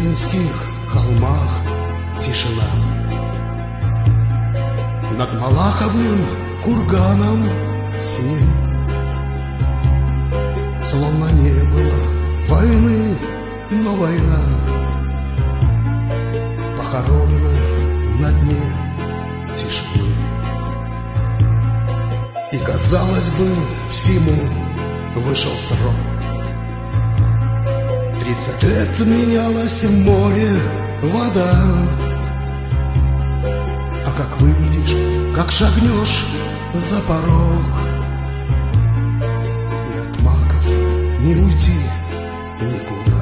Ленинских холмах тишина. Над Малаховым курганом сны. Словно не было войны, но война похоронена на дне тишины. И, казалось бы, всему вышел срок. 30 лет менялось в море вода. А как выйдешь, как шагнешь за порог, и от маков не уйти никуда.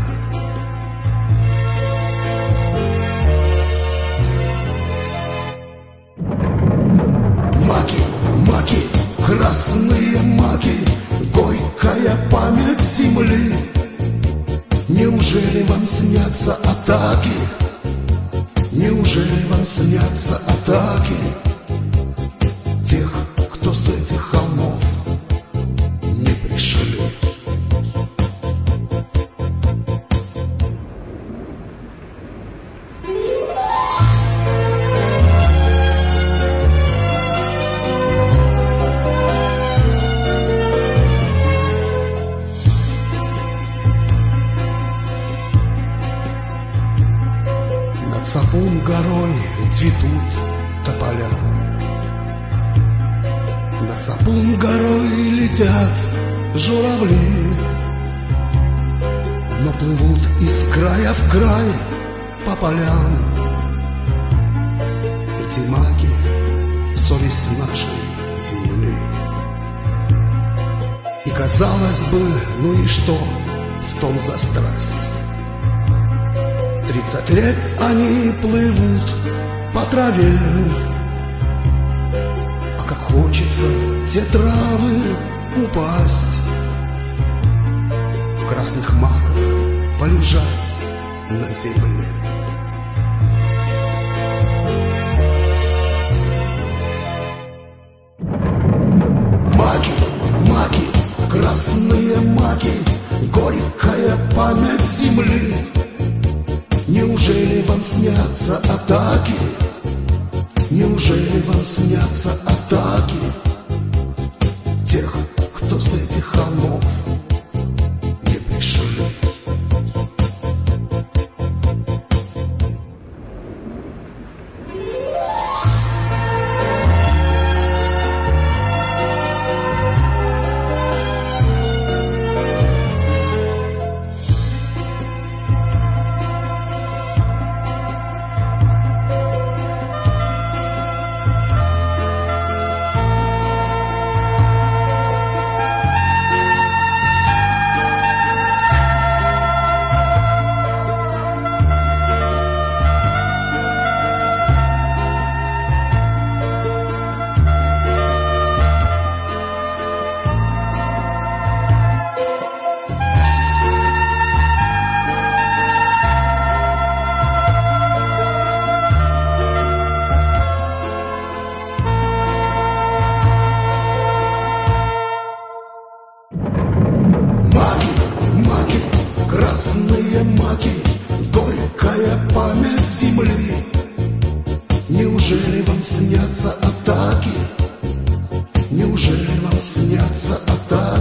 Маки, маки, красные маки, горькая память земли. Неужели вам снятся атаки? Неужели вам снятся атаки тех, кто с этих холмов не пришли? Над Сапун горой цветут тополя. Над Сапун горой летят журавли, но плывут из края в край по полям. Эти маки — совесть нашей земли. И казалось бы, ну и что в том за страсть? 30 лет они плывут по траве, а как хочется те травы упасть, в красных маках полежать на земле. Маки, маки, красные маки, горькая память земли. Неужели вам снятся атаки? Неужели вам снятся атаки тех, кто с этих холмов не пришли? Красные маки, горькая память земли. Неужели вам снятся атаки? Неужели вам снятся атаки